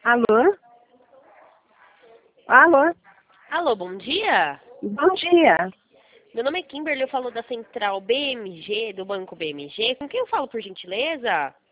Alô? Alô? Alô, bom dia. Bom dia. Meu nome é Kimberly, eu falo da Central BMG, do Banco BMG. Com quem eu falo, por gentileza?